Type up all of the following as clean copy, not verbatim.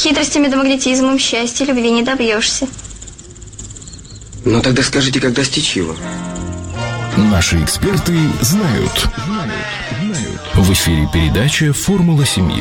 Хитростями да магнетизмом счастья любви не добьешься. Ну тогда скажите, как достичь его? Наши эксперты знают. В эфире передача «Формула семьи».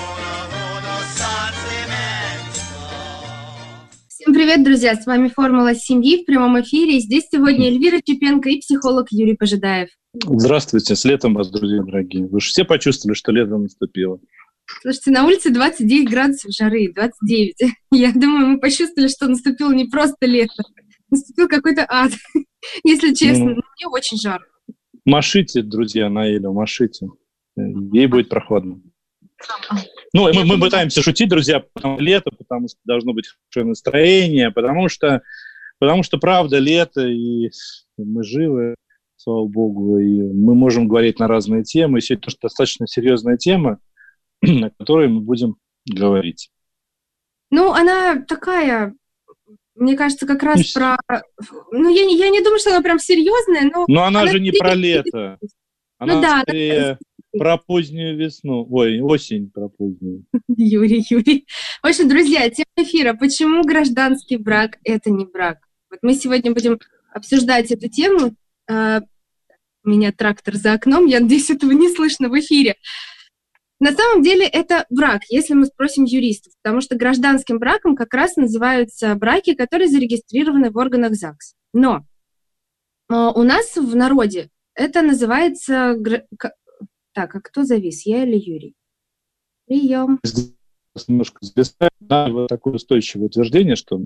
Всем привет, друзья! С вами «Формула семьи» в прямом эфире. И здесь сегодня Эльвира Чепенко и психолог Юрий Пожидаев. Здравствуйте, с летом вас, друзья дорогие. Вы же все почувствовали, что лето наступило? Слушайте, на улице 29 градусов жары, 29. Я думаю, мы почувствовали, что наступило не просто лето, наступил какой-то ад, если честно. Но мне очень жарко. Машите, друзья, на Элю, машите. Ей будет прохладно. Ну, мы пытаемся шутить, друзья, лето, потому что должно быть хорошее настроение, потому что правда, лето, и мы живы, слава богу, и мы можем говорить на разные темы. Сегодня тоже достаточно серьезная тема, о которой мы будем говорить. Ну, она такая, мне кажется, как раз про... Ну, я не думаю, что она прям серьезная, но... Но она же не про лето. Она скорее... Она... Про позднюю весну. Ой, осень про позднюю. Юрий. В общем, друзья, тема эфира. Почему гражданский брак – это не брак? Вот мы сегодня будем обсуждать эту тему. У меня трактор за окном. Я надеюсь, этого не слышно в эфире. На самом деле это брак, если мы спросим юристов. Потому что гражданским браком как раз называются браки, которые зарегистрированы в органах ЗАГС. Но у нас в народе это называется... Так, а кто завис, я или Юрий? Прием. Немножко зависает. Да, вот такое устойчивое утверждение, что...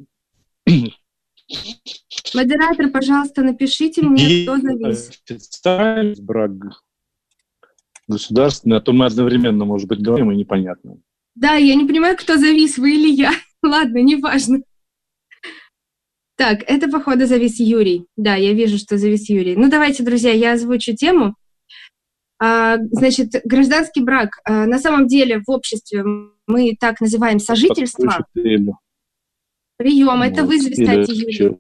Модератор, пожалуйста, напишите мне, кто завис. Официальный брак государственный, а то мы одновременно, может быть, говорим, и непонятно. Да, я не понимаю, кто завис, вы или я. Ладно, неважно. Так, это, походу, завис Юрий. Да, я вижу, что завис Юрий. Ну, давайте, друзья, я озвучу тему. Значит, гражданский брак. На самом деле в обществе мы так называем сожительство. Прием, это вы зависаете, Юрий.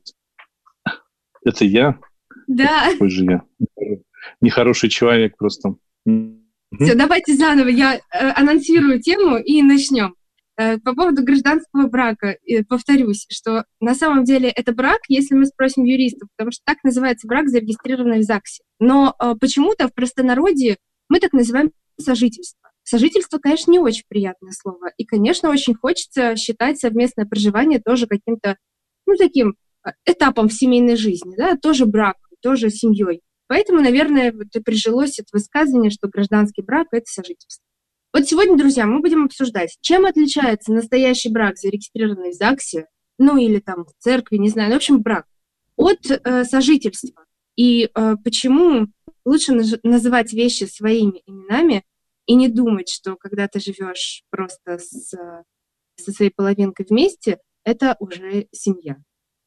Это я? Да. Какой же я? Нехороший человек просто. Все, давайте заново. Я анонсирую тему и начнем. По поводу гражданского брака повторюсь, что на самом деле это брак, если мы спросим юристов, потому что так называется брак, зарегистрированный в ЗАГСе. Но почему-то в простонародье мы так называем сожительство. Сожительство, конечно, не очень приятное слово. И, конечно, очень хочется считать совместное проживание тоже каким-то, ну, таким этапом в семейной жизни, да, тоже брак, тоже семьей. Поэтому, наверное, вот и прижилось это высказывание, что гражданский брак — это сожительство. Вот сегодня, друзья, мы будем обсуждать, чем отличается настоящий брак, зарегистрированный в ЗАГСе, ну или там в церкви, не знаю, ну, в общем, брак, от сожительства. И почему лучше называть вещи своими именами и не думать, что когда ты живешь просто со своей половинкой вместе, это уже семья.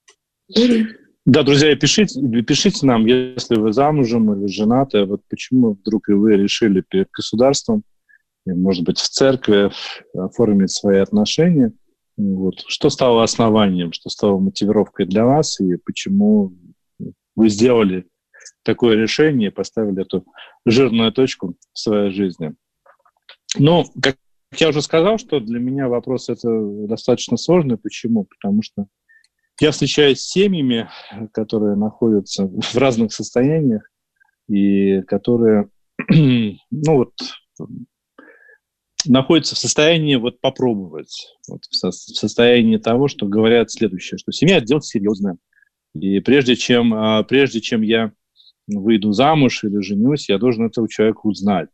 Да, друзья, пишите нам, если вы замужем или женаты, вот почему вдруг и вы решили перед государством, может быть, в церкви оформить свои отношения. Вот. Что стало основанием, что стало мотивировкой для вас, и почему вы сделали такое решение и поставили эту жирную точку в своей жизни. Ну, как я уже сказал, что для меня вопрос это достаточно сложный. Почему? Потому что я встречаюсь с семьями, которые находятся в разных состояниях, и которые, ну вот, находится в состоянии вот попробовать, вот, в состоянии того, что говорят следующее, что семья – это дело серьезное. И прежде чем я выйду замуж или женюсь, я должен этого человека узнать.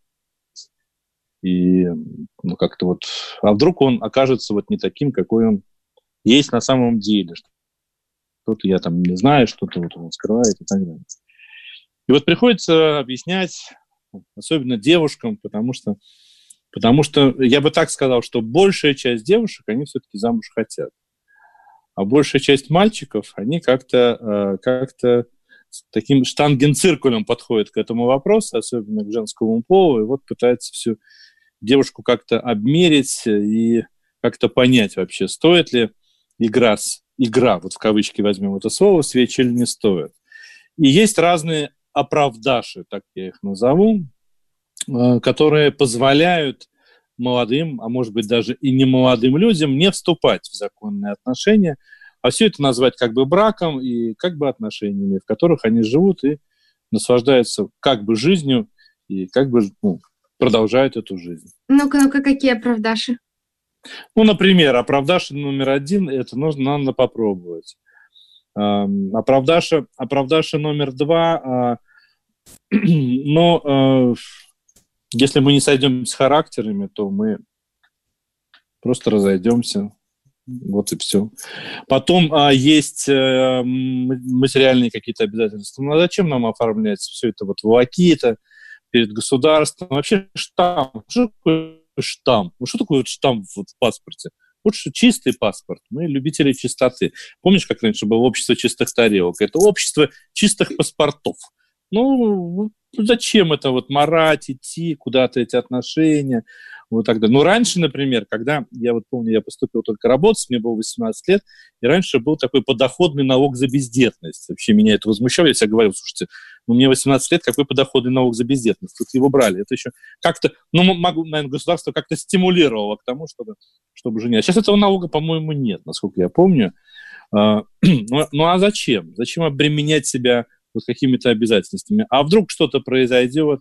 И ну, как-то вот, а вдруг он окажется вот не таким, какой он есть на самом деле. Что-то я там не знаю, что-то вот он скрывает и так далее. И вот приходится объяснять, особенно девушкам, потому что я бы так сказал, что большая часть девушек, они все-таки замуж хотят. А большая часть мальчиков, они как-то с таким штангенциркулем подходят к этому вопросу, особенно к женскому полу, и вот пытаются всю девушку как-то обмерить и как-то понять вообще, стоит ли игра, вот в кавычки возьмем это слово, свечи или не стоит. И есть разные оправдаши, так я их назову, которые позволяют молодым, а может быть даже и не молодым людям не вступать в законные отношения, а все это назвать как бы браком и как бы отношениями, в которых они живут и наслаждаются как бы жизнью и как бы продолжают эту жизнь. Ну-ка, какие оправдаши? Ну, например, оправдаша номер 1, это надо попробовать. Оправдаша номер 2, но если мы не сойдемся с характерами, то мы просто разойдемся. Вот и все. Потом есть материальные какие-то обязательства. Ну, а зачем нам оформлять все это вот волокита перед государством? Вообще штамп. Что такое штамп? Ну, что такое штамп в паспорте? Лучше чистый паспорт. Мы любители чистоты. Помнишь, как раньше было общество чистых тарелок? Это общество чистых паспортов. Ну, зачем это вот марать, идти куда-то, эти отношения? Вот так далее. Ну, раньше, например, когда, я вот помню, я поступил только работать, мне было 18 лет, и раньше был такой подоходный налог за бездетность. Вообще меня это возмущало. Я себе говорил, слушайте, ну, мне 18 лет, какой подоходный налог за бездетность? Тут его брали. Это еще как-то, ну, наверное, государство как-то стимулировало к тому, чтобы жениться. Сейчас этого налога, по-моему, нет, насколько я помню. Ну, а зачем? Зачем обременять себя вот какими-то обязательствами? А вдруг что-то произойдет,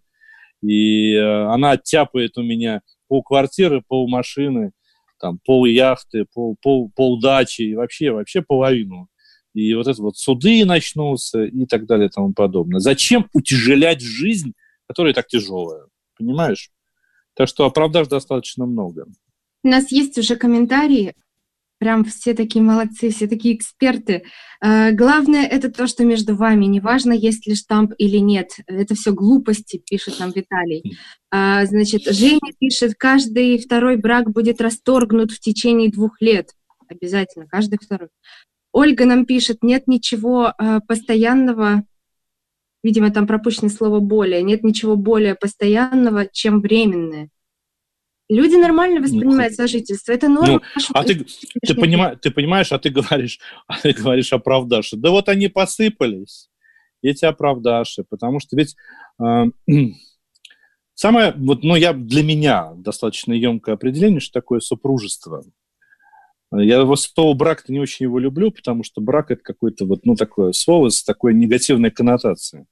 и она оттяпает у меня полквартиры, полмашины, там, поляхты, полдачи, и вообще половину. И вот это вот суды начнутся и так далее и тому подобное. Зачем утяжелять жизнь, которая так тяжелая? Понимаешь? Так что оправдаж достаточно много. У нас есть уже комментарии. Прям все такие молодцы, все такие эксперты. Главное, это то, что между вами. Неважно, есть ли штамп или нет. Это все глупости, пишет нам Виталий. Значит, Женя пишет, каждый второй брак будет расторгнут в течение 2 лет. Обязательно, каждый второй. Ольга нам пишет, нет ничего постоянного, видимо, там пропущено слово «более», нет ничего более постоянного, чем временное. Люди нормально воспринимают сожительство. Это норма. А ты понимаешь, а ты говоришь оправдаши. Да вот они посыпались, эти оправдаши, потому что ведь самое, вот, ну, для меня достаточно емкое определение, что такое супружество. Я слово брак-то не очень его люблю, потому что брак — это какое-то вот, ну, такое слово с такой негативной коннотацией.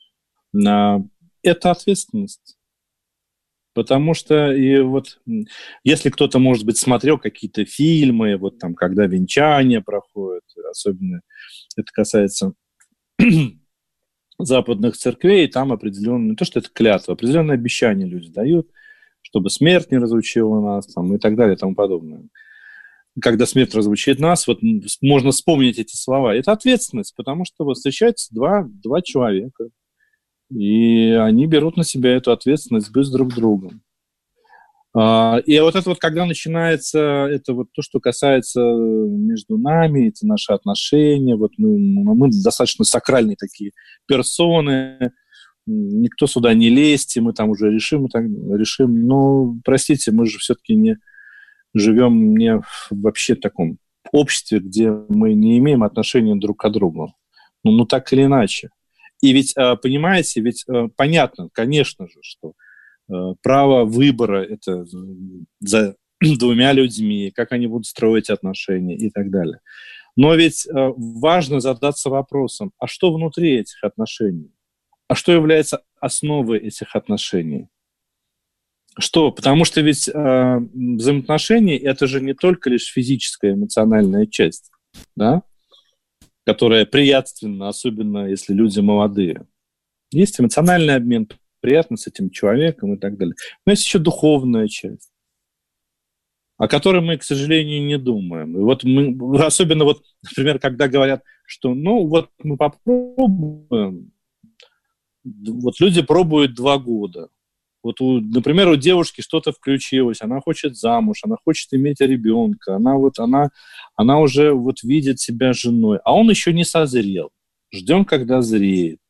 Это ответственность. Потому что и вот, если кто-то, может быть, смотрел какие-то фильмы, вот там, когда венчания проходят, особенно это касается западных церквей, там определенное, не то, что это клятва, определенные обещания люди дают, чтобы смерть не разлучила нас, там, и так далее, и тому подобное. Когда смерть разлучит нас, вот можно вспомнить эти слова. Это ответственность, потому что вот встречаются два человека, и они берут на себя эту ответственность быть друг с другом. И вот это вот, когда начинается, это вот то, что касается между нами, это наши отношения, вот мы достаточно сакральные такие персоны, никто сюда не лезть, и мы там уже решим. Но, простите, мы же все-таки не живем не вообще в таком обществе, где мы не имеем отношения друг к другу. Ну, так или иначе. И ведь, понимаете, понятно, конечно же, что право выбора – это за 2 людьми, как они будут строить отношения и так далее. Но ведь важно задаться вопросом, а что внутри этих отношений? А что является основой этих отношений? Что? Потому что ведь взаимоотношения – это же не только лишь физическая, эмоциональная часть, да? Которая приятственна, особенно если люди молодые. Есть эмоциональный обмен, приятно с этим человеком и так далее. Но есть еще духовная часть, о которой мы, к сожалению, не думаем. И вот мы, особенно вот, например, когда говорят, что ну вот мы попробуем, вот люди пробуют 2 года. Вот, например, у девушки что-то включилось, она хочет замуж, она хочет иметь ребенка, она уже вот видит себя женой, а он еще не созрел. Ждем, когда зреет.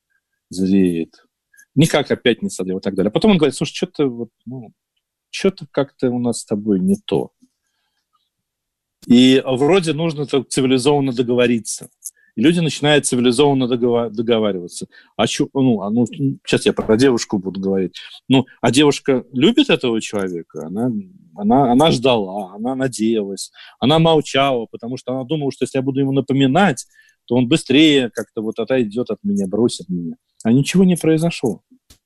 Никак опять не созрел и так далее. А потом он говорит, слушай, что-то как-то у нас с тобой не то. И вроде нужно так цивилизованно договориться. И люди начинают цивилизованно договариваться. Сейчас я про девушку буду говорить. А девушка любит этого человека? Она ждала, она надеялась, она молчала, потому что она думала, что если я буду ему напоминать, то он быстрее как-то вот отойдет от меня, бросит меня. А ничего не произошло.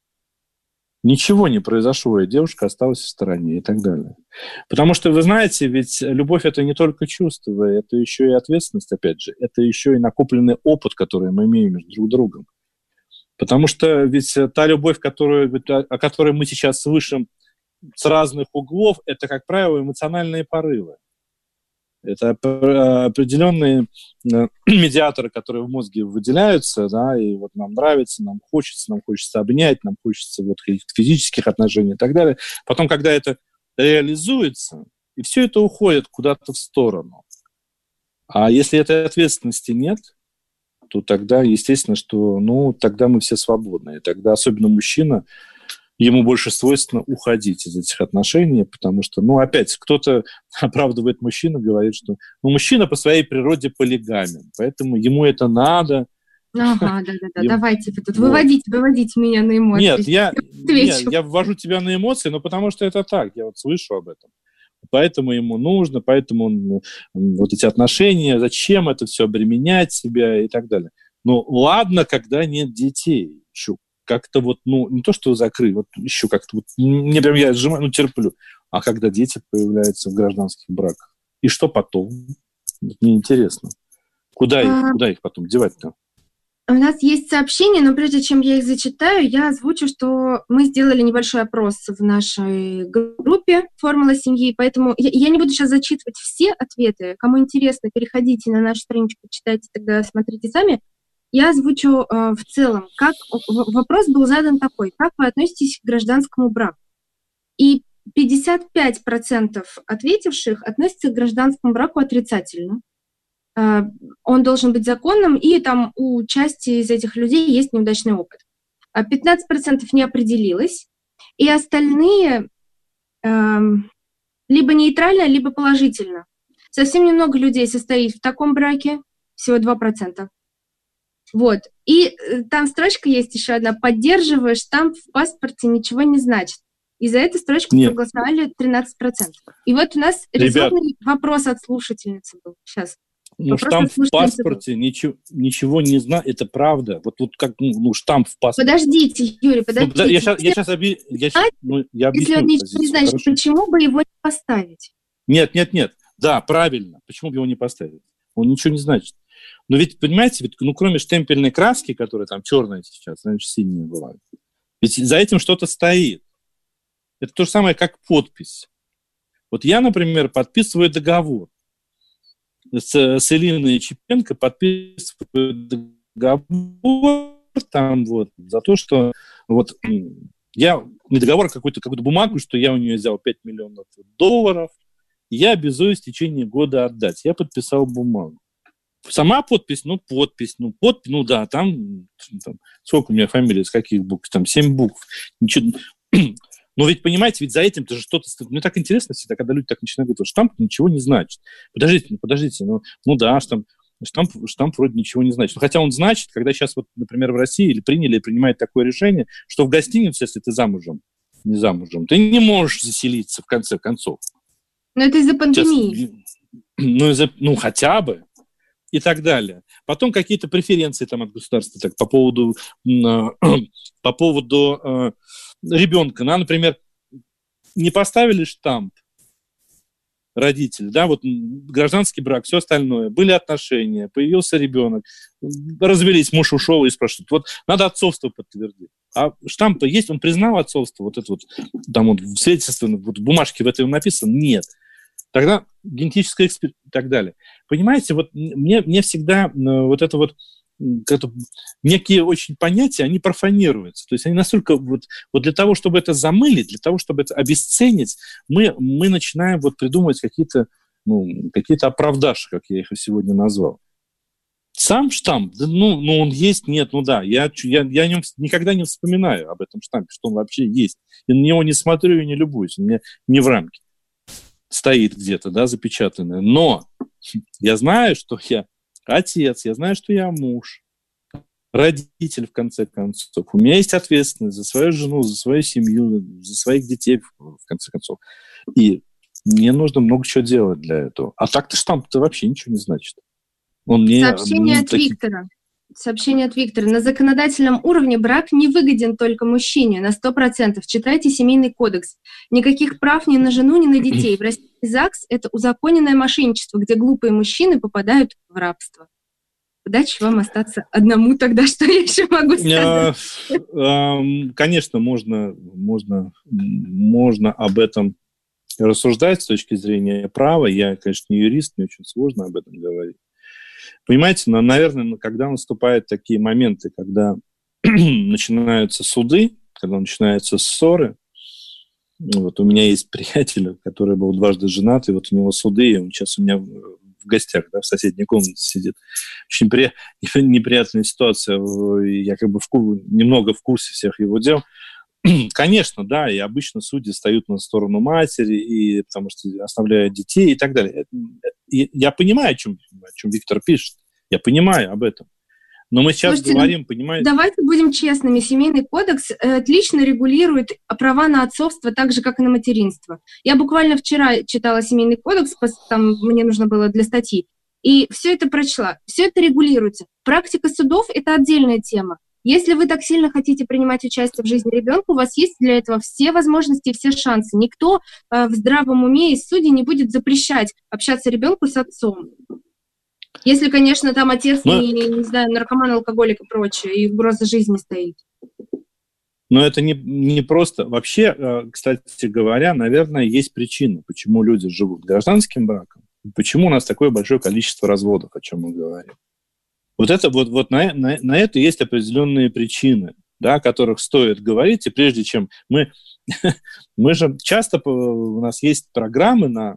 Ничего не произошло, и девушка осталась в стороне и так далее. Потому что, вы знаете, ведь любовь – это не только чувство, это еще и ответственность, опять же. Это еще и накопленный опыт, который мы имеем между друг другом. Потому что ведь та любовь, о которой мы сейчас слышим с разных углов, это, как правило, эмоциональные порывы. Это определенные медиаторы, которые в мозге выделяются, да, и вот нам нравится, нам хочется обнять, нам хочется вот каких-то физических отношений и так далее. Потом, когда это реализуется, и все это уходит куда-то в сторону. А если этой ответственности нет, то тогда, естественно, что, тогда мы все свободны. И тогда, особенно мужчина, ему больше свойственно уходить из этих отношений, потому что, опять, кто-то оправдывает мужчину, говорит, что мужчина по своей природе полигамен, поэтому ему это надо. Ага, да. Давайте вы тут выводите меня на эмоции. Нет, я ввожу тебя на эмоции, но потому что это так, я вот слышу об этом. Поэтому ему нужно, поэтому он, вот эти отношения, зачем это все обременять себя и так далее. Ладно, когда нет детей, еще как-то вот, не то, что закрыть, вот еще как-то вот, мне прям я сжимаю, терплю. А когда дети появляются в гражданских браках? И что потом? Мне интересно. Куда их потом девать-то? У нас есть сообщения, но прежде чем я их зачитаю, я озвучу, что мы сделали небольшой опрос в нашей группе «Формула семьи», поэтому я не буду сейчас зачитывать все ответы. Кому интересно, переходите на нашу страничку, читайте, тогда смотрите сами. Я озвучу в целом. Вопрос был задан такой: как вы относитесь к гражданскому браку? И 55% ответивших относятся к гражданскому браку отрицательно. Он должен быть законным, и там у части из этих людей есть неудачный опыт. 15% не определилось, и остальные либо нейтрально, либо положительно. Совсем немного людей состоит в таком браке, всего 2%. Вот. И там строчка есть еще одна: поддерживаешь, штамп в паспорте ничего не значит. И за эту строчку проголосовали 13%. И вот у нас резонный вопрос от слушательницы был. Сейчас. Штамп в паспорте ничего не знаю, это правда. Вот как штамп в паспорте. Подождите, Юрий, подождите. Я сейчас объясню. Если он ничего не знает, почему бы его не поставить? Нет. Да, правильно. Почему бы его не поставить? Он ничего не значит. Но ведь, понимаете, кроме штемпельной краски, которая там черная сейчас, раньше синяя была, ведь за этим что-то стоит. Это то же самое, как подпись. Вот я, например, подписываю договор с Элиной Чепенко, подписываю договор там вот за то, что вот я не договор, а какую-то бумагу, что я у нее взял $5 миллионов, и я обязуюсь в течение года отдать. Я подписал бумагу. Сама подпись, да, там сколько у меня фамилия, с каких букв, там 7 букв. Ничего. Но ведь, понимаете, ведь за этим-то же что-то... Мне так интересно всегда, когда люди так начинают говорить, что штамп ничего не значит. Подождите, да, штамп вроде ничего не значит. Хотя он значит, когда сейчас, вот, например, в России приняли и принимают такое решение, что в гостиницу, если ты не замужем, ты не можешь заселиться, в конце концов. Но это из-за пандемии. Сейчас, хотя бы. И так далее. Потом какие-то преференции там от государства так, по поводу ребенка. Например, не поставили штамп родители, да, вот гражданский брак, все остальное, были отношения, появился ребенок, развелись, муж ушел и спрашивают, вот надо отцовство подтвердить. А штамп-то есть, он признал отцовство, вот это вот, там вот в свидетельстве, вот в бумажке в этом написано, нет. Тогда генетическая экспертиза и так далее. Понимаете, вот мне всегда вот это вот некие очень понятия, они профанируются. То есть они настолько вот для того, чтобы это замылить, для того, чтобы это обесценить, мы начинаем вот придумывать какие-то оправдаши, как я их сегодня назвал. Сам штамп, он есть, нет, я о нем никогда не вспоминаю, об этом штампе, что он вообще есть. Я на него не смотрю и не любуюсь, у меня не в рамке. Стоит где-то, да, запечатанное. Но я знаю, что я отец, я знаю, что я муж, родитель, в конце концов. У меня есть ответственность за свою жену, за свою семью, за своих детей, в конце концов. И мне нужно много чего делать для этого. А так-то штамп-то вообще ничего не значит. Он не, Сообщение от Виктора. Сообщение от Виктора. На законодательном уровне брак не выгоден только мужчине на 100%. Читайте Семейный кодекс. Никаких прав ни на жену, ни на детей. В России ЗАГС – это узаконенное мошенничество, где глупые мужчины попадают в рабство. Удачи вам остаться одному тогда, что я еще могу сказать? Конечно, можно об этом рассуждать с точки зрения права. Я, конечно, не юрист, мне очень сложно об этом говорить. Понимаете, наверное, когда наступают такие моменты, когда начинаются суды, когда начинаются ссоры, вот у меня есть приятель, который был дважды женат, и вот у него суды, и он сейчас у меня в гостях, да, в соседней комнате сидит. Очень неприятная ситуация, я как бы немного в курсе всех его дел. Конечно, да, и обычно судьи встают на сторону матери, и, потому что оставляют детей и так далее. И я понимаю, о чем Виктор пишет, я понимаю об этом. Но мы сейчас говорим, понимаете... Давайте будем честными. Семейный кодекс отлично регулирует права на отцовство, так же, как и на материнство. Я буквально вчера читала Семейный кодекс, там мне нужно было для статьи, и все это прочла. Все это регулируется. Практика судов – это отдельная тема. Если вы так сильно хотите принимать участие в жизни ребенка, у вас есть для этого все возможности и все шансы. Никто в здравом уме из судей не будет запрещать общаться ребенку с отцом. Если, конечно, там отец не знаю, наркоман, алкоголик и прочее, и угроза жизни стоит. Но это не просто. Вообще, кстати говоря, наверное, есть причина, почему люди живут гражданским браком, почему у нас такое большое количество разводов, о чем мы говорим. Вот на это есть определенные причины, да, о которых стоит говорить, и прежде чем мы же часто, у нас есть программы на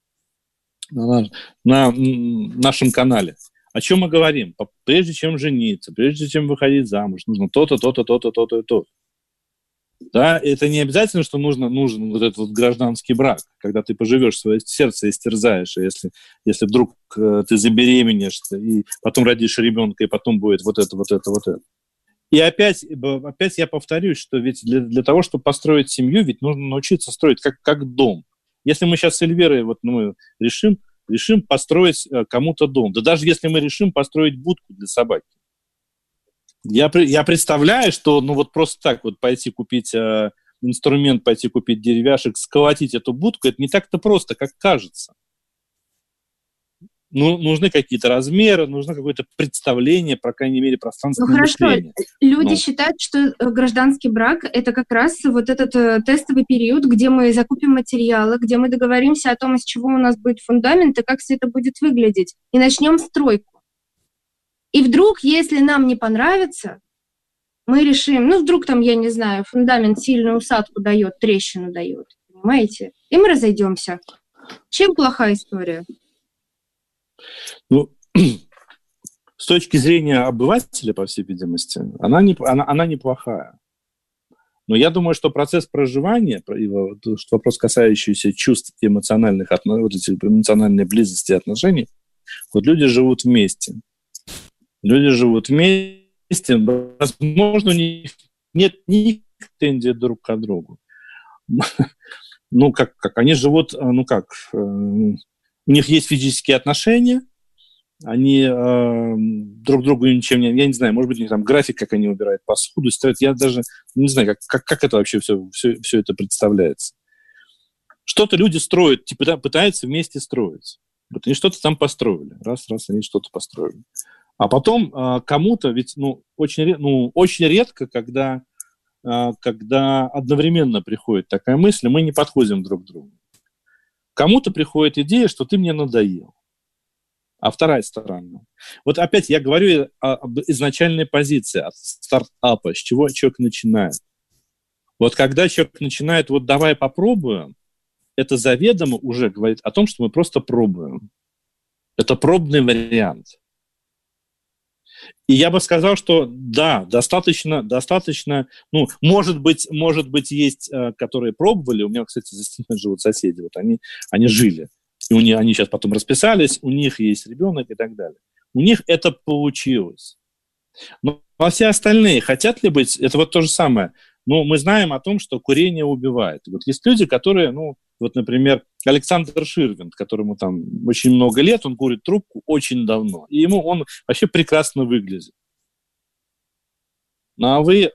нашем канале, о чем мы говорим, прежде чем жениться, прежде чем выходить замуж, нужно то-то, то-то, то-то, то-то и то. Да, это не обязательно, что нужен вот этот вот гражданский брак, когда ты поживешь свое сердце, истерзаешь, и если вдруг ты забеременеешь, и потом родишь ребенка, и потом будет вот это. И опять я повторюсь, что ведь для того, чтобы построить семью, ведь нужно научиться строить как дом. Если мы сейчас с Эльвирой мы решим построить кому-то дом, да даже если мы решим построить будку для собаки, я представляю, что просто так вот пойти купить инструмент, пойти купить деревяшек, сколотить эту будку, это не так-то просто, как кажется. Нужны какие-то размеры, нужно какое-то представление, по крайней мере, пространственное мышление. Хорошо. Люди считают, что гражданский брак – это как раз вот этот тестовый период, где мы закупим материалы, где мы договоримся о том, из чего у нас будет фундамент и как все это будет выглядеть, и начнем стройку. И вдруг, если нам не понравится, мы решим, вдруг там, я не знаю, фундамент сильную усадку дает, трещину дает, понимаете? И мы разойдемся. Чем плохая история? С точки зрения обывателя, по всей видимости, она неплохая. Но я думаю, что процесс проживания, что вопрос, касающийся чувств и эмоциональной близости отношений, вот люди живут вместе. Возможно, у них нет ни претензий друг к другу. Как они живут, у них есть физические отношения, они друг другу ничем не... Я не знаю, может быть, у них там график, как они убирают посуду, строят. Я даже не знаю, как это вообще все это представляется. Что-то люди строят, пытаются вместе строить. Вот они что-то там построили. Раз, они что-то построили. А потом кому-то, ведь очень редко, когда одновременно приходит такая мысль, мы не подходим друг к другу. Кому-то приходит идея, что ты мне надоел. А вторая сторона. Вот опять я говорю об изначальной позиции, от стартапа, с чего человек начинает. Вот когда человек начинает, давай попробуем, это заведомо уже говорит о том, что мы просто пробуем. Это пробный вариант. И я бы сказал, что да, достаточно, может быть, есть, которые пробовали. У меня, кстати, за стеной живут соседи, они жили. И они сейчас потом расписались, у них есть ребенок и так далее. У них это получилось. Но а все остальные хотят ли быть... Это вот то же самое. Ну, мы знаем о том, что курение убивает. Вот есть люди, которые, ну, вот, например, Александр Ширвинд, которому там очень много лет, он курит трубку очень давно. И он вообще прекрасно выглядит. Ну, а вы,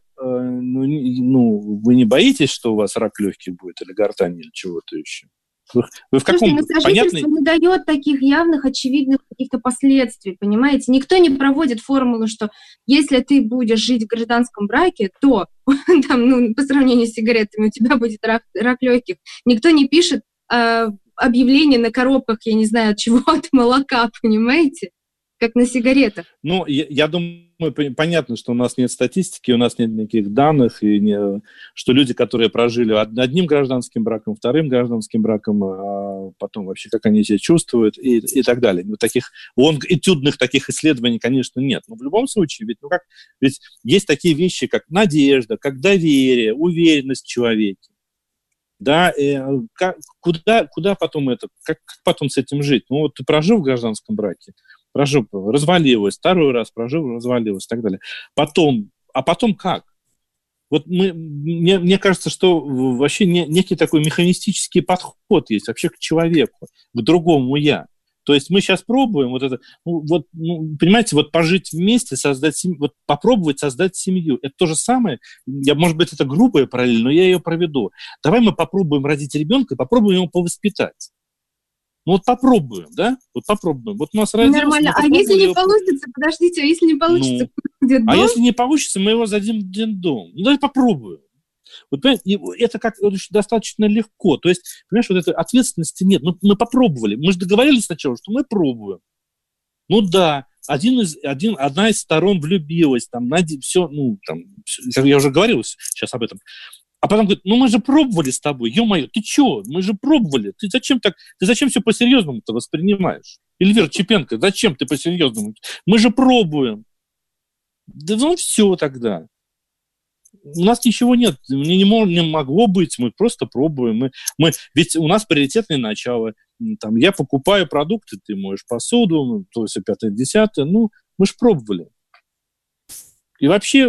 вы не боитесь, что у вас рак легких будет или гортани, или чего-то еще? Вы в каком... Слушайте, сожительство не дает таких явных, очевидных каких-то последствий, понимаете? Никто не проводит формулу, что если ты будешь жить в гражданском браке, то там, по сравнению с сигаретами у тебя будет рак легких. Никто не пишет объявление на коробках, я не знаю, от чего, от молока, понимаете? Как на сигаретах. Ну, я думаю, понятно, что у нас нет статистики, у нас нет никаких данных, и что люди, которые прожили одним гражданским браком, вторым гражданским браком, а потом вообще как они себя чувствуют и так далее. Вот таких этюдных таких исследований, конечно, нет. Но в любом случае, ведь есть такие вещи, как надежда, как доверие, уверенность в человеке. Да, куда потом как потом с этим жить? Ну, вот ты прожил в гражданском браке, развалилось, второй раз прожил, развалилось и так далее. Потом как? Вот мне кажется, что вообще некий такой механистический подход есть вообще к человеку, к другому «я». То есть мы сейчас пробуем вот это, понимаете, вот пожить вместе, создать семью, вот попробовать создать семью. Это то же самое, может быть, это грубая параллель, но я ее проведу. Давай мы попробуем родить ребенка и попробуем его повоспитать. Ну вот попробуем, да? Вот попробуем. Вот у нас родился... Нормально. А если не получится, подождите, а если не получится, где дом? А если не получится, мы его зададим в детдом. Ну давай попробуем. Вот, это достаточно легко. То есть, понимаешь, вот этой ответственности нет. Мы попробовали. Мы же договорились сначала, что мы пробуем. Ну да, одна из сторон влюбилась, там, все, я уже говорил сейчас об этом. А потом говорит, мы же пробовали с тобой, ё-моё, ты чё? Мы же пробовали. Ты зачем все по-серьезному-то воспринимаешь? Эльвира Чепенко, зачем ты по-серьезному? Мы же пробуем. Да все тогда. У нас ничего нет, не могло быть, мы просто пробуем. Ведь у нас приоритетное начало. Там, я покупаю продукты, ты моешь посуду, то есть 5-10, мы же пробовали. И вообще,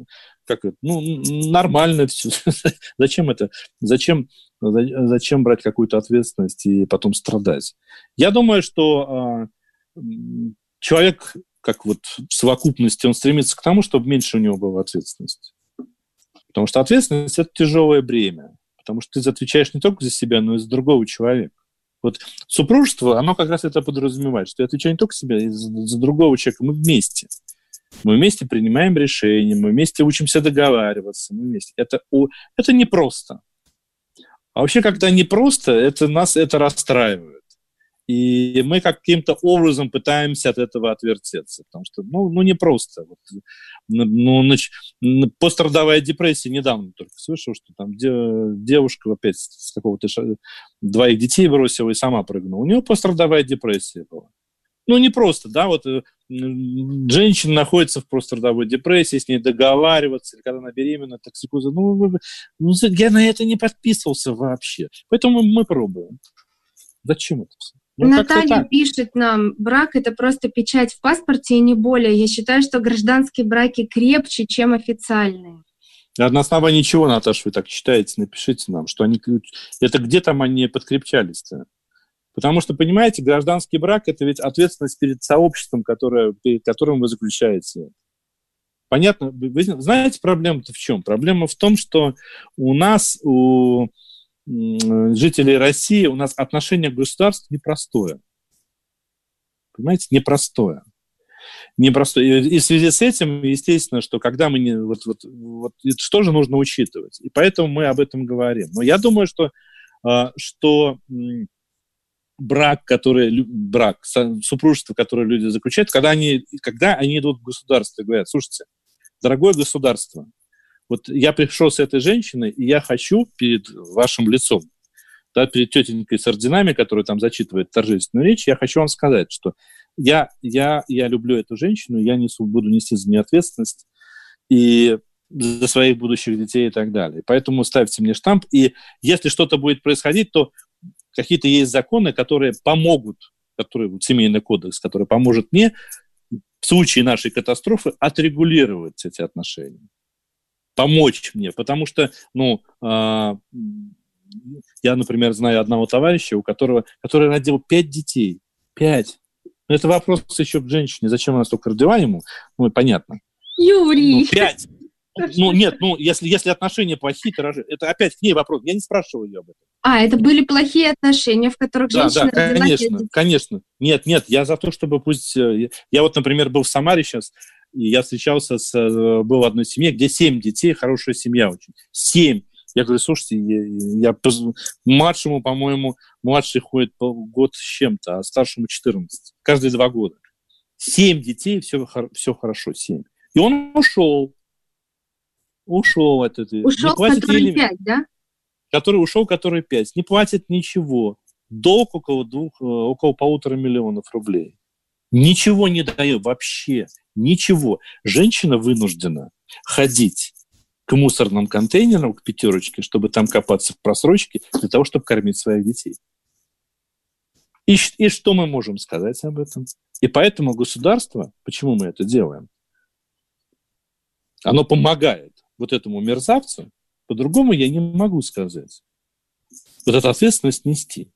нормально все. Зачем это? Зачем брать какую-то ответственность и потом страдать? Я думаю, что человек, как вот в совокупности, он стремится к тому, чтобы меньше у него была ответственности. Потому что ответственность – это тяжелое бремя. Потому что ты отвечаешь не только за себя, но и за другого человека. Вот супружество, оно как раз это подразумевает, что я отвечаю не только за себя, и за другого человека. Мы вместе. Мы вместе принимаем решения, мы вместе учимся договариваться. Мы вместе. Это непросто. А вообще, когда непросто, нас это расстраивает. И мы каким-то образом пытаемся от этого отвертеться. Потому что, непросто. Пострадовая депрессия, недавно только слышал, что там девушка опять с какого-то 2 детей бросила и сама прыгнула. У нее пострадовая депрессия была. Непросто, да, вот женщина находится в пострадовой депрессии, с ней договариваться, или когда она беременна, токсикоза. Я на это не подписывался вообще. Поэтому мы пробуем. Зачем это все? Наталья пишет нам, брак – это просто печать в паспорте и не более. Я считаю, что гражданские браки крепче, чем официальные. На основании чего, Наташа, вы так считаете? Напишите нам, что это где там они подкрепчались-то? Потому что, понимаете, гражданский брак – это ведь ответственность перед сообществом, перед которым вы заключаете. Понятно? Вы знаете, проблема-то в чем? Проблема в том, что у жителей России, у нас отношение к государству непростое. Понимаете? Непростое. И в связи с этим, естественно, что когда мы что же нужно учитывать? И поэтому мы об этом говорим. Но я думаю, что супружество, которое люди заключают, когда они идут в государство и говорят, слушайте, дорогое государство, вот я пришел с этой женщиной, и я хочу перед вашим лицом, да, перед тетенькой с орденами, которая там зачитывает торжественную речь, я хочу вам сказать, что я люблю эту женщину, я буду нести за нее ответственность и за своих будущих детей и так далее. Поэтому ставьте мне штамп, и если что-то будет происходить, то какие-то есть законы, которые помогут, семейный кодекс, который поможет мне в случае нашей катастрофы отрегулировать эти отношения, помочь мне, потому что, я, например, знаю одного товарища, который родил 5 детей. 5. Но это вопрос еще к женщине. Зачем она столько родила ему? Понятно. Юрий! 5. Нет, если отношения плохие, то это опять к ней вопрос. Я не спрашивал ее об этом. Это были плохие отношения, в которых женщина родила 5 детей. Конечно. Нет, я за то, чтобы пусть... Я вот, например, был в Самаре сейчас, и я встречался был в одной семье, где 7 детей, хорошая семья очень. 7. Я говорю, слушайте, я младшему, по-моему, младший ходит год с чем-то, а старшему 14. Каждые 2 года. 7 детей, все хорошо, 7. И он ушел. Ушел от этой... Ушел, который 5, да? Который 5. Не платит ничего. Долг около 1,5 миллиона рублей. Ничего не дает вообще. Ничего. Женщина вынуждена ходить к мусорным контейнерам, к 5, чтобы там копаться в просрочке, для того, чтобы кормить своих детей. И что мы можем сказать об этом? И поэтому государство, почему мы это делаем? Оно помогает вот этому мерзавцу, по-другому я не могу сказать. Вот эту ответственность нести.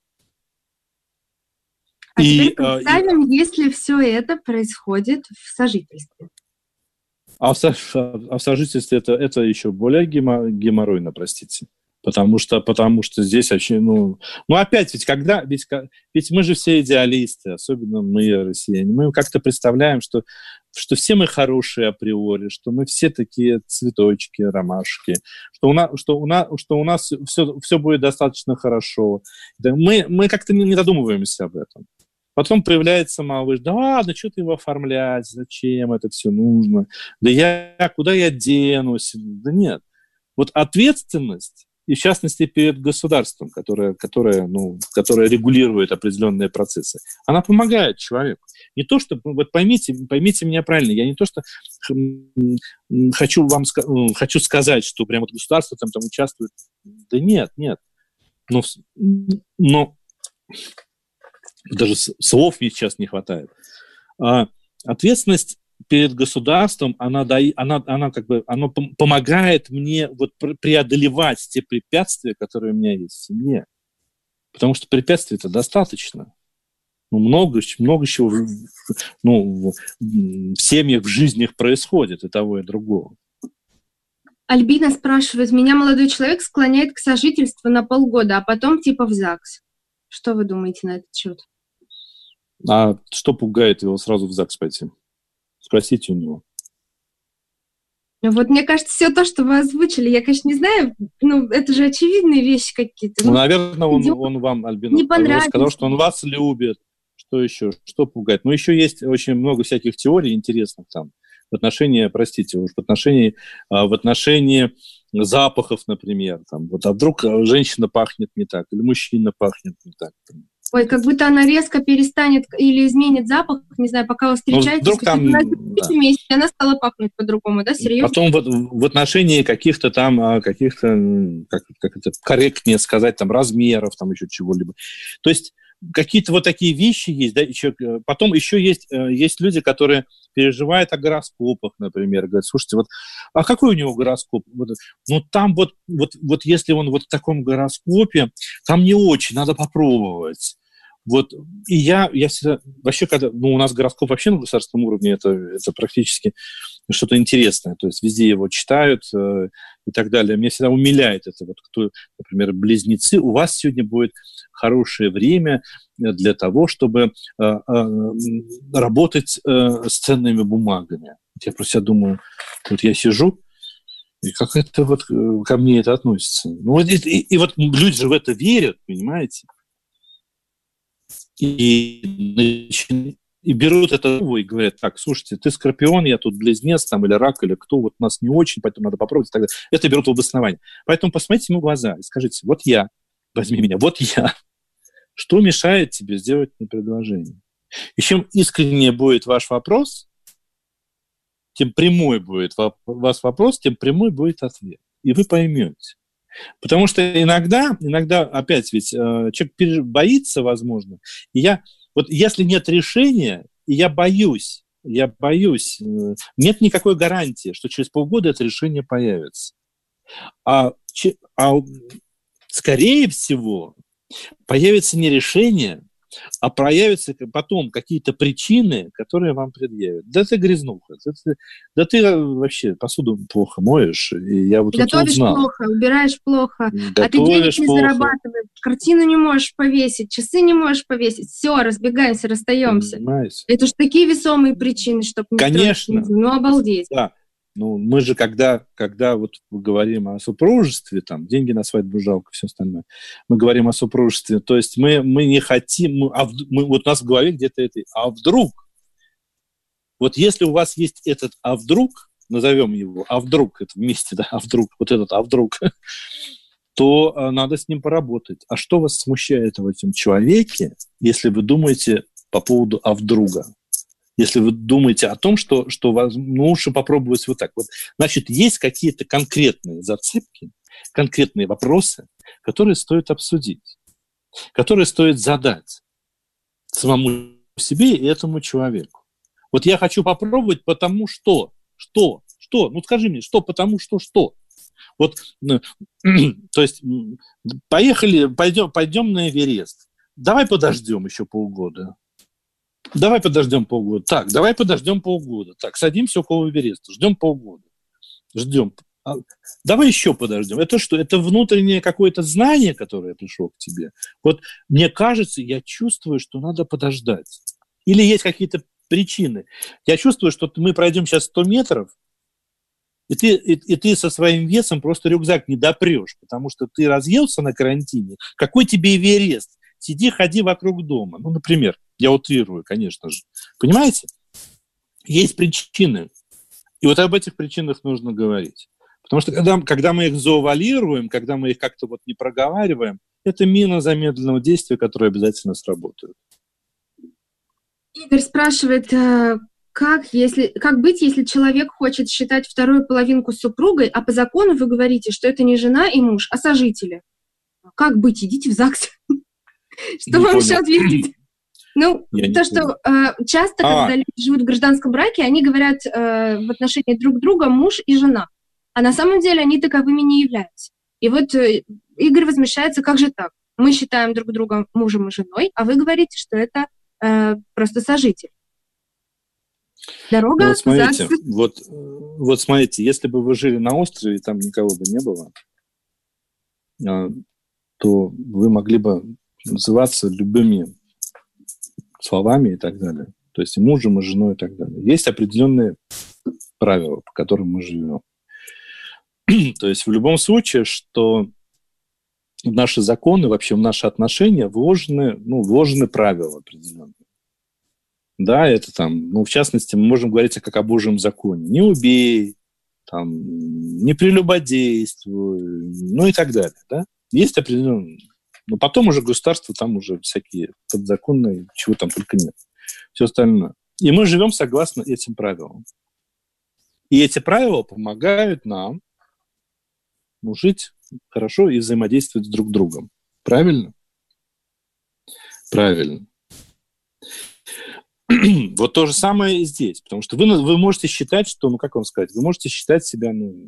Теперь представим, если все это происходит в сожительстве. А в сожительстве это еще более геморройно, простите. Потому что здесь вообще, опять, ведь мы же все идеалисты, особенно мы, россияне. Мы как-то представляем, что все мы хорошие априори, что мы все такие цветочки, ромашки, что у нас все будет достаточно хорошо. Мы как-то не додумываемся об этом. Потом появляется малыш, да ладно, что ты его оформлять, зачем это все нужно, куда я денусь, да нет. Вот ответственность, и в частности перед государством, которое регулирует определенные процессы, она помогает человеку. Не то, что, поймите меня правильно, я не то, что хочу сказать, что прямо государство там участвует, да нет. Но даже слов сейчас не хватает. Ответственность перед государством, она помогает мне преодолевать те препятствия, которые у меня есть в семье. Потому что препятствий-то достаточно. Много чего в семьях, в жизнях происходит, и того, и другого. Альбина спрашивает, меня молодой человек склоняет к сожительству на полгода, а потом в ЗАГС. Что вы думаете на этот счет? А что пугает его сразу в ЗАГС пойти? Спросите у него. Мне кажется, все то, что вы озвучили, я, конечно, не знаю, это же очевидные вещи какие-то. Наверное, он вам, Альбина, сказал, что он вас любит. Что еще? Что пугает? Еще есть очень много всяких теорий интересных там в отношении запахов, например. А вдруг женщина пахнет не так, или мужчина пахнет не так. Ой, как будто она резко перестанет или изменит запах, не знаю, пока вы встречаетесь, вместе, она стала пахнуть по-другому, да, серьезно? Потом в отношении каких-то как это корректнее сказать, размеров, еще чего-либо. То есть какие-то такие вещи есть, да, потом еще есть люди, которые переживают о гороскопах, например, говорят, слушайте, а какой у него гороскоп? Там если он в таком гороскопе, там не очень, надо попробовать. И я всегда, вообще, когда, у нас гороскоп вообще на государственном уровне, это практически что-то интересное, то есть везде его читают и так далее. Меня всегда умиляет это, кто, например, близнецы, у вас сегодня будет хорошее время для того, чтобы работать с ценными бумагами. Я просто думаю, я сижу, и как это ко мне это относится? И люди же в это верят, понимаете? И берут это и говорят, так, слушайте, ты скорпион, я тут близнец, или рак, или кто, у нас не очень, поэтому надо попробовать и так далее. Это берут в обоснование. Поэтому посмотрите ему в глаза и скажите, возьми меня, я. Что мешает тебе сделать мне предложение? И чем искреннее будет ваш вопрос, тем прямой будет ваш вопрос, тем прямой будет ответ. И вы поймете. Потому что иногда опять ведь человек боится, возможно, и если нет решения, и я боюсь я боюсь. Нет никакой гарантии, что через полгода это решение появится. А скорее всего, появится не решение, а проявятся потом какие-то причины, которые вам предъявят. Да ты грязнуха, да ты вообще посуду плохо моешь. И я вот Готовишь узнал. плохо, убираешь плохо, Готовишь а ты денег не плохо. зарабатываешь, картину не можешь повесить, часы не можешь повесить. Все, разбегаемся, расстаемся. Понимаете? Это ж такие весомые причины, чтобы не Конечно. строить семью. Ну, обалдеть. Да. Ну, мы же, когда вот говорим о супружестве, там, деньги на свадьбу жалко, все остальное, мы говорим о супружестве, то есть мы не хотим, вот у нас в голове где-то это, а вдруг, вот если у вас есть этот «а вдруг», назовем его «а вдруг», это вместе, да, «а вдруг», вот этот «а вдруг», то надо с ним поработать. А что вас смущает в этом человеке, если вы думаете по поводу «а вдруга»? Если вы думаете о том, что вас, лучше попробовать вот так. Вот, значит, есть какие-то конкретные зацепки, конкретные вопросы, которые стоит обсудить, которые стоит задать самому себе и этому человеку. Вот я хочу попробовать, потому что? Ну, скажи мне, что, потому что? Вот, то есть, пойдем на Эверест. Давай подождем еще полгода. Давай подождем полгода. Так, давай подождем полгода. Так, садимся около Эвереста, ждем полгода. Ждем. Давай еще подождем. Это что? Это внутреннее какое-то знание, которое пришло к тебе. Вот мне кажется, я чувствую, что надо подождать. Или есть какие-то причины. Я чувствую, что мы пройдем сейчас 100 метров, и ты со своим весом просто рюкзак не допрешь, потому что ты разъелся на карантине. Какой тебе Эверест? Сиди, ходи вокруг дома. Ну, например, я утрирую, конечно же. Понимаете? Есть причины. И вот об этих причинах нужно говорить. Потому что когда мы их завуалируем, когда мы их как-то вот не проговариваем, это мина замедленного действия, которые обязательно сработают. Игорь спрашивает, как быть, если человек хочет считать вторую половинку супругой, а по закону вы говорите, что это не жена и муж, а сожители? Как быть? Идите в ЗАГС. Что вам еще ответить? Ну, то, что часто, когда люди живут в гражданском браке, они говорят в отношении друг друга муж и жена. А на самом деле они таковыми не являются. И вот Игорь возмущается, как же так? Мы считаем друг друга мужем и женой, а вы говорите, что это просто сожитель. Дорога вот смотрите, ЗАГС. Вот смотрите, если бы вы жили на острове, и там никого бы не было, то вы могли бы называться любыми словами и так далее. То есть и мужем, и женой и так далее. Есть определенные правила, по которым мы живем. То есть в любом случае, что в наши законы, вообще в наши отношения вложены правила определенные. Да, это там, в частности, мы можем говорить как о Божьем законе. Не убей, там, не прелюбодействуй, ну и так далее, да. Есть определенные. Но потом уже государство, там уже всякие подзаконные, чего там только нет. Все остальное. И мы живем согласно этим правилам. И эти правила помогают нам жить хорошо и взаимодействовать с друг другом. Правильно? Правильно. Вот то же самое и здесь. Потому что вы можете считать, что, как вам сказать, вы можете считать себя,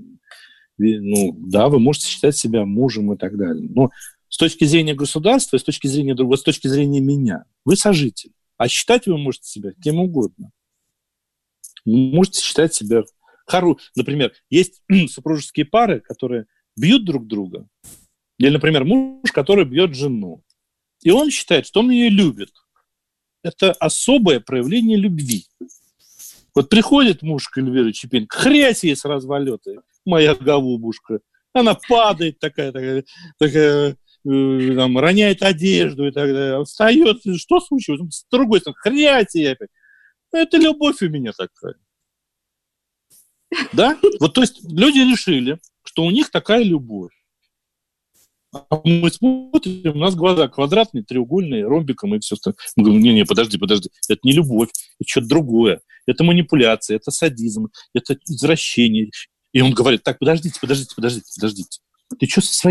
вы можете считать себя мужем и так далее. Но с точки зрения государства, с точки зрения другого, с точки зрения меня, вы сожитель. А считать вы можете себя кем угодно. Вы можете считать себя... Например, есть супружеские пары, которые бьют друг друга. Или, например, муж, который бьет жену. И он считает, что он ее любит. Это особое проявление любви. Вот приходит муж к Эльвире Чепенко, хрясь ей с развалётой, моя голубушка. Она падает такая там, роняет одежду и так далее. Встает, что случилось? С другой стороны, хрясь ей опять. Это любовь у меня такая. Да? Вот, то есть люди решили, что у них такая любовь. А мы смотрим, у нас глаза квадратные, треугольные, ромбиком и все остальное. Мы говорим, не, подожди, это не любовь, это что-то другое. Это манипуляция, это садизм, это извращение. И он говорит, так, подождите. Ты что со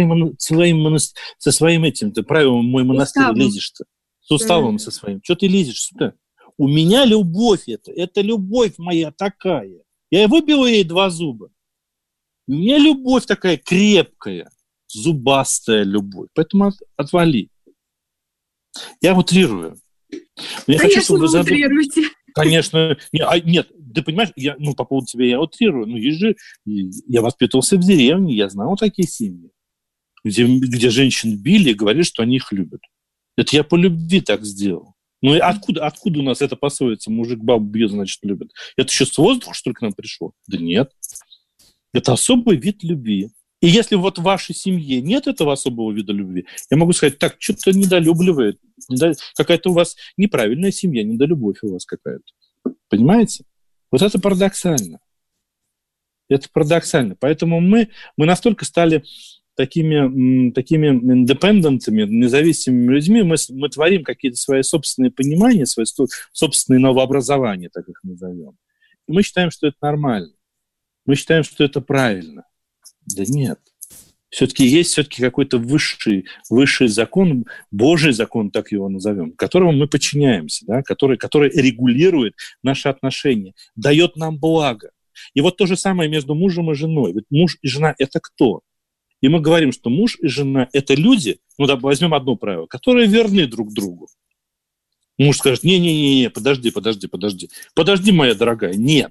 своим этим правилом в мой монастырь лезешь-то? С уставом со своим. Что ты лезешь сюда? У меня любовь это любовь моя такая. Я выбил ей 2 зуба. У меня любовь такая крепкая, зубастая любовь. Поэтому отвали. Я утрирую. Я хочу, Конечно, чтобы вы утрируете. Конечно. Нет, ты понимаешь, по поводу тебя я утрирую. Есть же, я воспитывался в деревне, я знал такие семьи, где женщин били и говорили, что они их любят. Это я по любви так сделал. Ну и откуда у нас это пословица? Мужик бабу бьет, значит, любит. Это еще с воздуха, что ли, к нам пришло? Да нет. Это особый вид любви. И если вот в вашей семье нет этого особого вида любви, я могу сказать, так, что-то недолюбливает. Какая-то у вас неправильная семья, недолюбовь у вас какая-то. Понимаете? Вот это парадоксально. Это парадоксально. Поэтому мы настолько стали такими индепендентами, независимыми людьми, мы творим какие-то свои собственные понимания, свои собственные новообразования, так их назовем. И мы считаем, что это нормально. Мы считаем, что это правильно. Да нет. Все-таки есть какой-то высший закон, Божий закон, так его назовем, которому мы подчиняемся, да, который регулирует наши отношения, дает нам благо. И вот то же самое между мужем и женой. Ведь муж и жена – это кто? И мы говорим, что муж и жена – это люди, возьмем одно правило, которые верны друг другу. Муж скажет, не, подожди, моя дорогая, нет.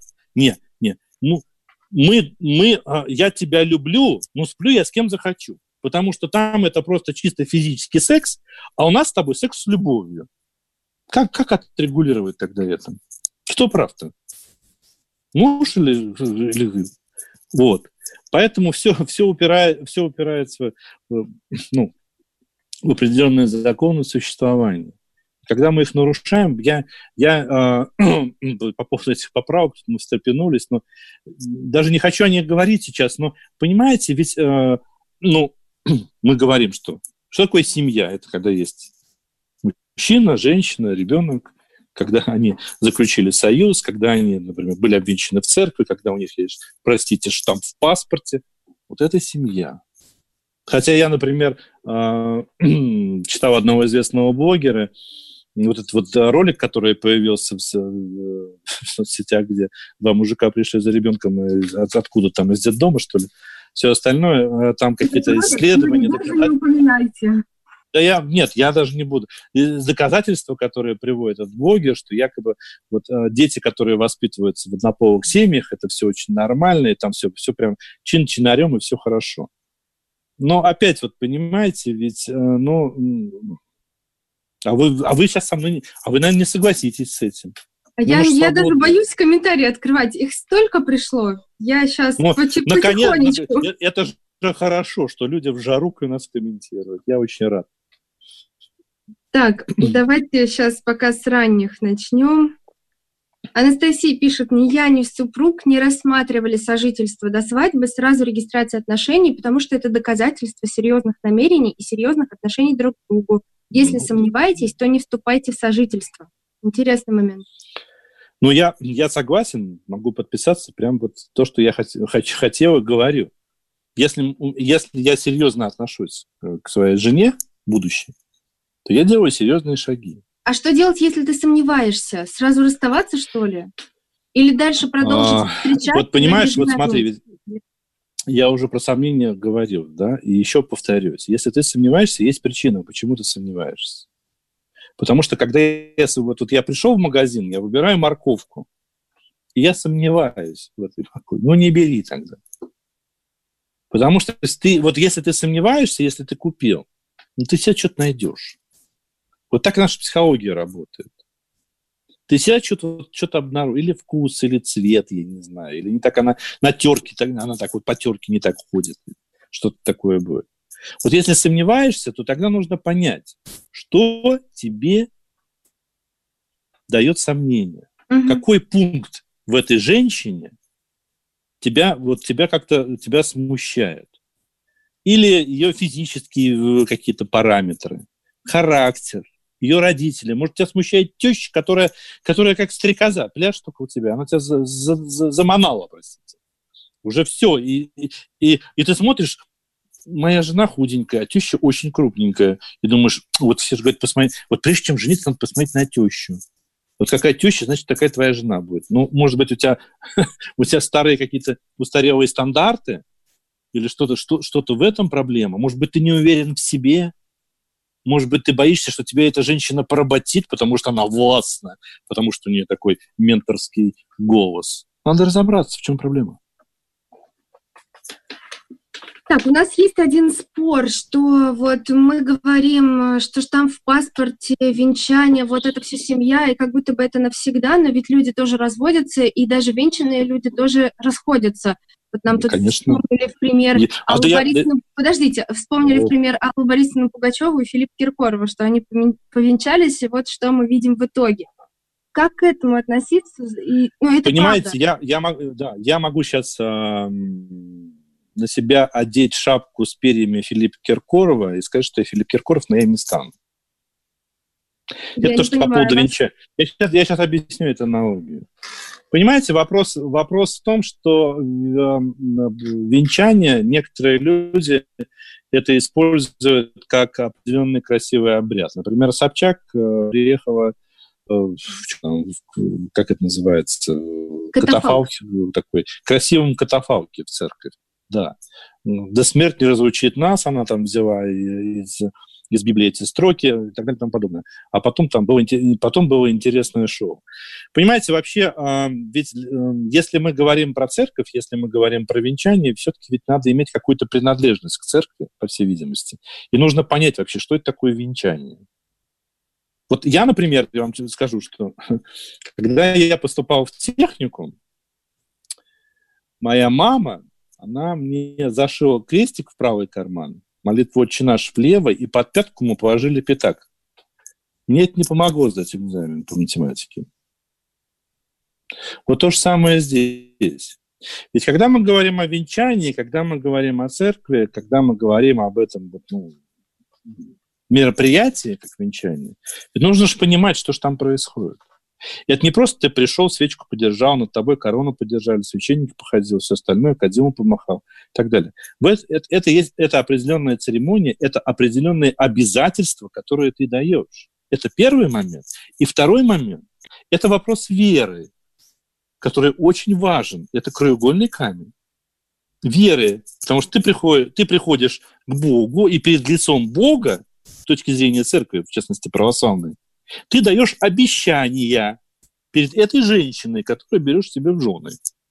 Я тебя люблю, но сплю я с кем захочу. Потому что там это просто чисто физический секс, а у нас с тобой секс с любовью. Как отрегулировать тогда это? Кто прав-то? Муж или... Вот. Поэтому все упирается в определенные законы существования. Когда мы их нарушаем, я по поводу этих поправок, мы встрепенулись, но даже не хочу о них говорить сейчас, но понимаете, ведь мы говорим, что такое семья? Это когда есть мужчина, женщина, ребенок, когда они заключили союз, когда они, например, были обвенчаны в церкви, когда у них есть, простите, штамп в паспорте. Вот это семья. Хотя я, например, читал одного известного блогера, вот этот вот ролик, который появился в соцсетях, где 2 мужика пришли за ребенком откуда там, из детдома, что ли. Все остальное, там какие-то исследования. Не упоминайте. Да я даже не буду. Доказательства, которые приводит этот блогер, что якобы вот дети, которые воспитываются в однополых семьях, это все очень нормально, и там все прям чин-чинарем, и все хорошо. Но опять вот понимаете, ведь, а вы сейчас со мной, вы, наверное, не согласитесь с этим. Я даже боюсь комментарии открывать. Их столько пришло. Я сейчас потихонечку. Это же хорошо, что люди в жару нас комментируют. Я очень рад. Так, давайте сейчас пока с ранних начнем. Анастасия пишет, ни я, ни супруг не рассматривали сожительство до свадьбы, сразу регистрация отношений, потому что это доказательство серьезных намерений и серьезных отношений друг к другу. Если сомневаетесь, то не вступайте в сожительство. Интересный момент. Я согласен, могу подписаться, прям вот то, что я хотел и говорю. Если я серьезно отношусь к своей жене, будущей, то я делаю серьезные шаги. А что делать, если ты сомневаешься? Сразу расставаться, что ли? Или дальше продолжить встречаться? Вот понимаешь, вот смотри, я уже про сомнения говорил, да, и еще повторюсь. Если ты сомневаешься, есть причина, почему ты сомневаешься. Потому что когда я пришел в магазин, я выбираю морковку, и я сомневаюсь в этой моркови. Не бери тогда. Потому что если ты сомневаешься, если ты купил, ты себе что-то найдешь. Вот так наша психология работает. Ты себя что-то обнаружишь, или вкус, или цвет, я не знаю, или не так она на терке, она так вот по терке не так ходит, что-то такое будет. Вот если сомневаешься, то тогда нужно понять, что тебе дает сомнение. Какой пункт в этой женщине тебя смущает. Или ее физические какие-то параметры, характер, ее родители. Может, тебя смущает теща, которая как стрекоза, пляж только у тебя, она тебя заманала, простите. Уже все. И ты смотришь, моя жена худенькая, а теща очень крупненькая. И думаешь, вот все же говорят, посмотри, вот прежде чем жениться, надо посмотреть на тещу. Вот какая теща, значит, такая твоя жена будет. Ну, может быть, у тебя старые какие-то устарелые стандарты или что-то в этом проблема. Может быть, ты не уверен в себе. Может быть, ты боишься, что тебя эта женщина поработит, потому что она властная, потому что у нее такой менторский голос. Надо разобраться, в чем проблема. Так, у нас есть один спор, что вот мы говорим, что штамп в паспорте, венчание, вот это все семья, и как будто бы это навсегда, но ведь люди тоже разводятся, и даже венчанные люди тоже расходятся. Вот нам тут вспомнили в пример Аллу Борисовну... Подождите, вспомнили в пример Аллу Борисовну Пугачеву и Филиппа Киркорова, что они повенчались, и вот что мы видим в итоге. Как к этому относиться? Это понимаете, я могу сейчас... на себя одеть шапку с перьями Филиппа Киркорова и сказать, что я Филипп Киркоров, но я им не стану. Это то, что по поводу венчания. Я сейчас объясню эту аналогию. Понимаете, вопрос в том, что венчание некоторые люди это используют как определенный красивый обряд. Например, Собчак приехала как это называется? Катафалк такой, красивом катафалке в церковь. Да. «До смерти разлучит нас», она там взяла из Библии эти строки и так далее и тому подобное. А потом было интересное шоу. Понимаете, вообще, ведь если мы говорим про церковь, если мы говорим про венчание, все-таки ведь надо иметь какую-то принадлежность к церкви, по всей видимости. И нужно понять вообще, что это такое венчание. Вот я, например, я вам скажу, что когда я поступал в техникум, моя мама, она мне зашила крестик в правый карман, молитву «Отче наш» в левый, и под пятку мы положили пятак. Мне это не помогло сдать экзамен по математике. Вот то же самое здесь. Ведь когда мы говорим о венчании, когда мы говорим о церкви, когда мы говорим об этом мероприятии, как венчание, ведь нужно же понимать, что же там происходит. И это не просто ты пришел, свечку подержал, над тобой корону подержали, священник походил, все остальное, кадилом помахал и так далее. Это определенная церемония, это определенные обязательства, которые ты даешь. Это первый момент. И второй момент – это вопрос веры, который очень важен. Это краеугольный камень. Веры, потому что ты приходишь к Богу, и перед лицом Бога, с точки зрения церкви, в частности православной, ты даешь обещания перед этой женщиной, которую берешь себе в жены.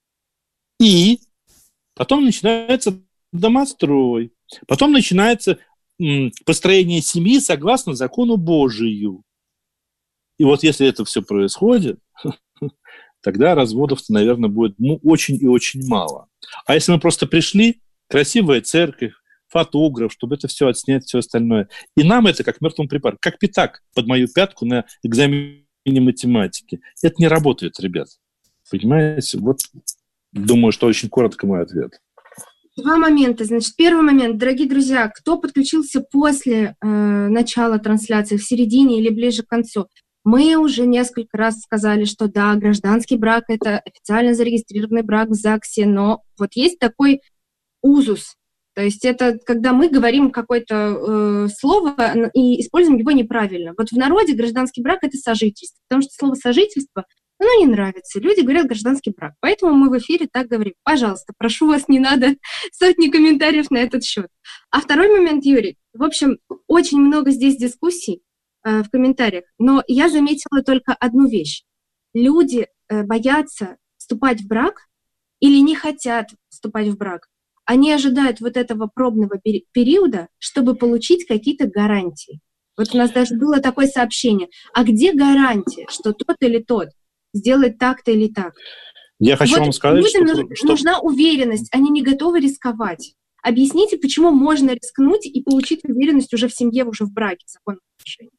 И потом начинается домострой, потом начинается построение семьи согласно закону Божию. И вот если это все происходит, тогда разводов-то, наверное, будет очень и очень мало. А если мы просто пришли, красивая церковь, фотограф, чтобы это все отснять, все остальное. И нам это как мертвому припарку, как пятак под мою пятку на экзамене математики. Это не работает, ребят. Понимаете? Вот думаю, что очень коротко мой ответ. Два момента. Значит, первый момент. Дорогие друзья, кто подключился после начала трансляции, в середине или ближе к концу, мы уже несколько раз сказали, что да, гражданский брак – это официально зарегистрированный брак в ЗАГСе, но вот есть такой узус. То есть это когда мы говорим какое-то слово и используем его неправильно. Вот в народе гражданский брак – это сожительство, потому что слово «сожительство» не нравится. Люди говорят «гражданский брак». Поэтому мы в эфире так говорим. Пожалуйста, прошу вас, не надо сотни комментариев на этот счет. А второй момент, Юрий. В общем, очень много здесь дискуссий в комментариях, но я заметила только одну вещь. Люди боятся вступать в брак или не хотят вступать в брак. Они ожидают вот этого пробного периода, чтобы получить какие-то гарантии. Вот у нас даже было такое сообщение. А где гарантия, что тот или тот сделает так-то или так? Я хочу вам сказать, людям нужна уверенность, они не готовы рисковать. Объясните, почему можно рискнуть и получить уверенность уже в семье, уже в браке, в законном отношении.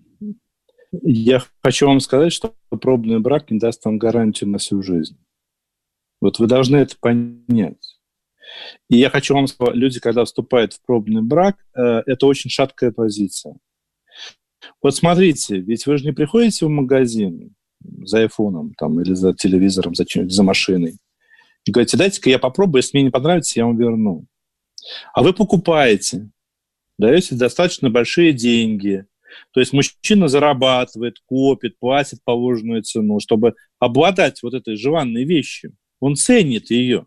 Я хочу вам сказать, что пробный брак не даст вам гарантию на всю жизнь. Вот вы должны это понять. И я хочу вам сказать, люди, когда вступают в пробный брак, это очень шаткая позиция. Вот смотрите, ведь вы же не приходите в магазин за айфоном там, или за телевизором, за машиной, и говорите, дайте-ка я попробую, если мне не понравится, я вам верну. А вы покупаете, даете достаточно большие деньги, То есть мужчина зарабатывает, копит, платит положенную цену, чтобы обладать вот этой желанной вещью. Он ценит ее.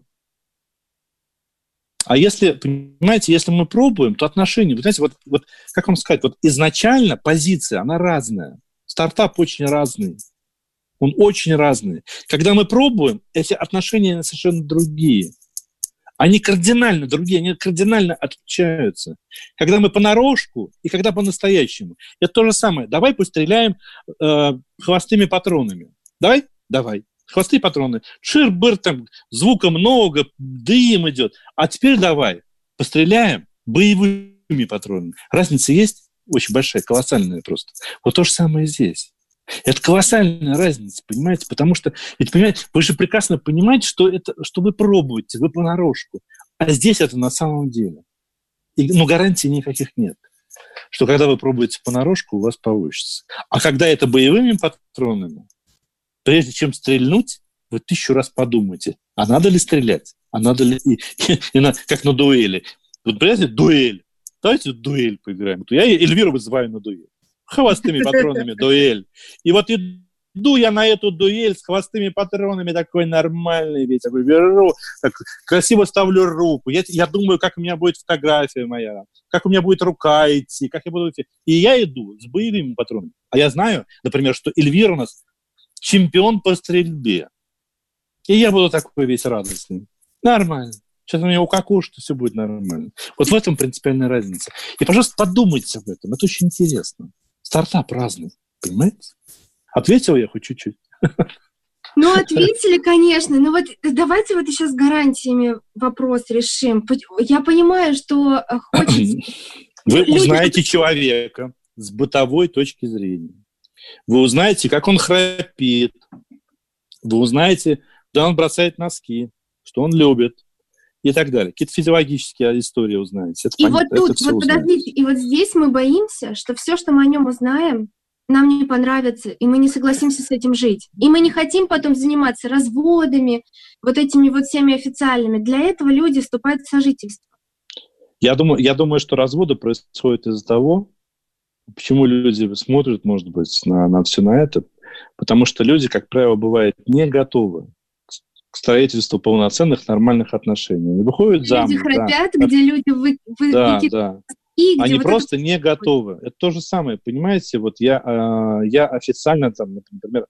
А если, понимаете, если мы пробуем, то отношения, вы знаете, вот как вам сказать, вот изначально позиция, она разная. Стартап очень разный. Он очень разный. Когда мы пробуем, эти отношения совершенно другие. Они кардинально другие, они кардинально отличаются. Когда мы понарошку и когда по-настоящему. Это то же самое. Давай постреляем хвостыми патронами. Давай. Хвосты патроны. Шир-быр, там звука много, дым идет. А теперь давай постреляем боевыми патронами. Разница есть? Очень большая, колоссальная просто. Вот то же самое здесь. Это колоссальная разница, понимаете? Потому что, ведь, понимаете, вы же прекрасно понимаете, что вы пробуете, вы понарошку. А здесь это на самом деле. Но гарантий никаких нет. Что когда вы пробуете понарошку, у вас получится. А когда это боевыми патронами, прежде чем стрельнуть, вы 1000 раз подумайте, а надо ли стрелять? А надо ли... как на дуэли. Вот, понимаете, дуэль. Давайте дуэль поиграем. Я Эльвиру вызываю на дуэль. Хвостыми патронами дуэль. И вот иду я на эту дуэль с хвостыми патронами, такой нормальный весь, такой беру, так красиво ставлю руку. Я думаю, как у меня будет фотография моя, как у меня будет рука идти, как я буду идти. И я иду с боевыми патронами. А я знаю, например, что Эльвира у нас чемпион по стрельбе. И я буду такой весь радостный. Нормально. Сейчас у меня укакушу, что все будет нормально. Вот в этом принципиальная разница. И, пожалуйста, подумайте об этом. Это очень интересно. Стартап разный, понимаете? Ответил я хоть чуть-чуть? Ну, ответили, конечно. Но вот давайте вот еще с гарантиями вопрос решим. Я понимаю, что хочется... Вы узнаете человека с бытовой точки зрения. Вы узнаете, как он храпит. Вы узнаете, куда он бросает носки, что он любит. И так далее. Какие-то физиологические истории узнаете. Это и понятно, вот тут, вот подождите, и вот здесь мы боимся, что все, что мы о нем узнаем, нам не понравится, и мы не согласимся с этим жить. И мы не хотим потом заниматься разводами, вот этими вот всеми официальными. Для этого люди вступают в сожительство. Я думаю, что разводы происходят из-за того, почему люди смотрят, может быть, на все на это, потому что люди, как правило, бывают не готовы к строительству полноценных нормальных отношений. Они выходят замуж. Люди храпят, да, где люди да. Они вот просто не готовы. Это то же самое, понимаете? Вот я официально, там, например,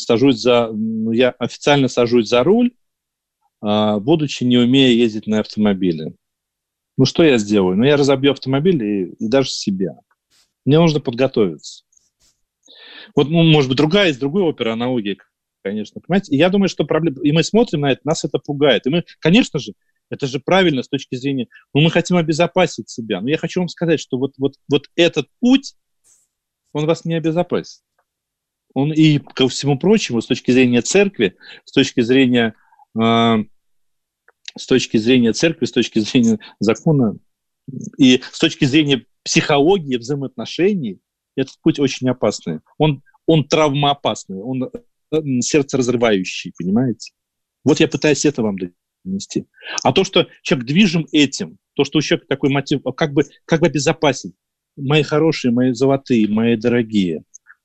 я официально сажусь за руль, будучи не умея ездить на автомобиле. Ну, что я сделаю? Ну, я разобью автомобиль и даже себя. Мне нужно подготовиться. Вот, может быть, из другой оперы аналогия, конечно, понимаете? И я думаю, что проблема... И мы смотрим на это, нас это пугает. И мы, конечно же, это же правильно с точки зрения... мы хотим обезопасить себя. Но я хочу вам сказать, что вот этот путь, он вас не обезопасит. Он и, ко всему прочему, с точки зрения церкви, с точки зрения церкви, с точки зрения закона и с точки зрения психологии, взаимоотношений, этот путь очень опасный. Он травмоопасный, он сердцеразрывающий, понимаете? Вот я пытаюсь это вам донести. А то, что человек движим этим, то, что у человека такой мотив, как бы обезопасить? Мои хорошие, мои золотые, мои дорогие,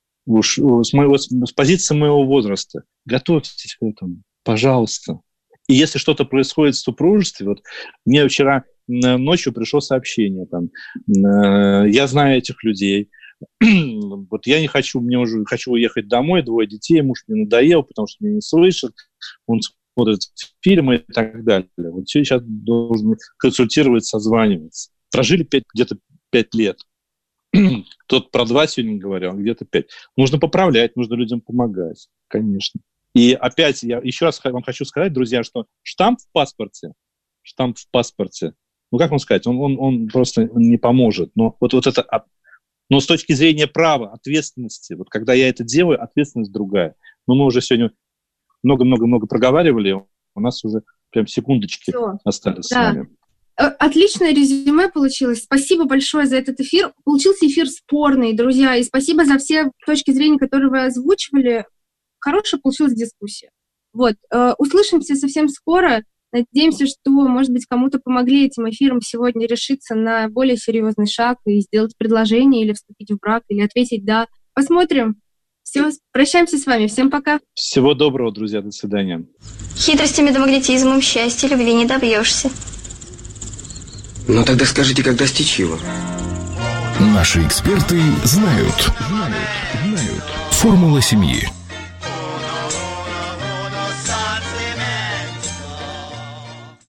с позиции моего возраста, готовьтесь к этому, пожалуйста. И если что-то происходит в супружестве, вот мне вчера ночью пришло сообщение, там, я знаю этих людей, вот я не хочу, мне уже хочу уехать домой, 2 детей, муж мне надоел, потому что меня не слышит, он смотрит фильмы и так далее. Вот сейчас должен консультировать, созваниваться. Прожили где-то 5 лет. Кто-то про 2 сегодня говорил, где-то 5. Нужно поправлять, нужно людям помогать, конечно. И опять, я еще раз вам хочу сказать, друзья, что штамп в паспорте, ну, как вам сказать, он просто не поможет. Но вот это... Но с точки зрения права, ответственности, вот когда я это делаю, ответственность другая. Но мы уже сегодня много-много-много проговаривали, у нас уже прям секундочки остались с вами. Отличное резюме получилось. Спасибо большое за этот эфир. Получился эфир спорный, друзья, и спасибо за все точки зрения, которые вы озвучивали. Хорошая получилась дискуссия. Вот. Услышимся совсем скоро. Надеемся, что, может быть, кому-то помогли этим эфиром сегодня решиться на более серьезный шаг и сделать предложение или вступить в брак, или ответить «да». Посмотрим. Все, прощаемся с вами. Всем пока. Всего доброго, друзья. До свидания. Хитростями да магнетизмом счастья любви не добьешься. Ну тогда скажите, как достичь его? Наши эксперты знают. Формула семьи.